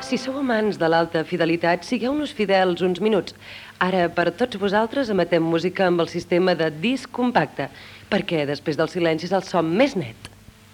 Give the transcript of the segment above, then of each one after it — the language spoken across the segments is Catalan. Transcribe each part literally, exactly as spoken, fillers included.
Si sou amants de l'alta fidelitat, sigueu-nos fidels uns minuts. Ara, per tots vosaltres, emetem música amb el sistema de disc compacte, perquè després del silenci és el so més net.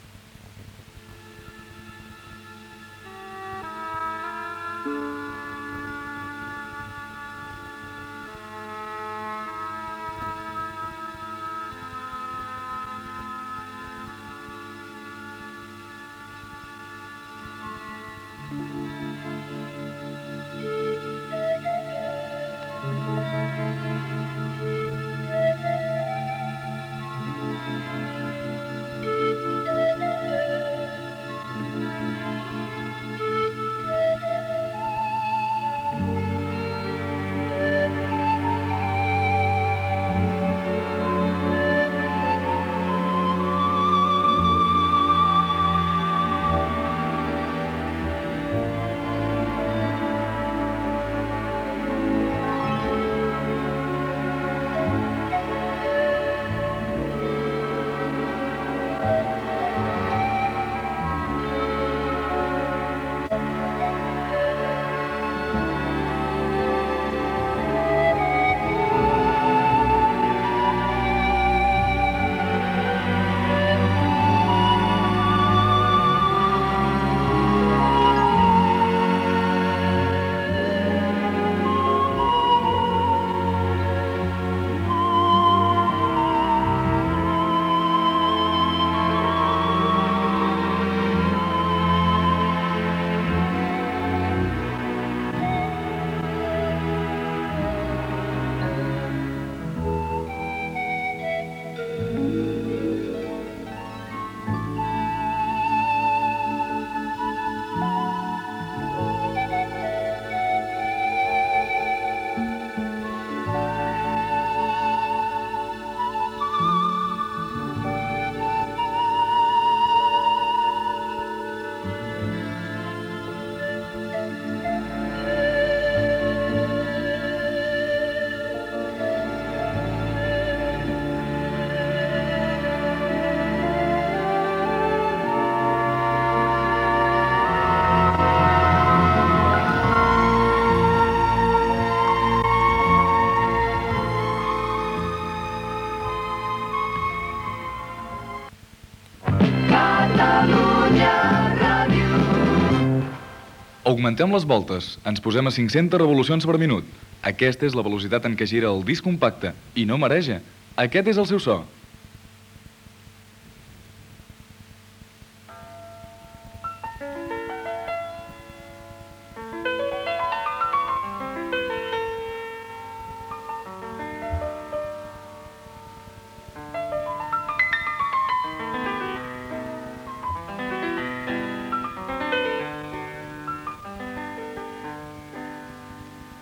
Augmentem les voltes, ens posem a cinc-centes revolucions per minut. Aquesta és la velocitat en què gira el disc compacte i no mareja. Aquest és el seu so.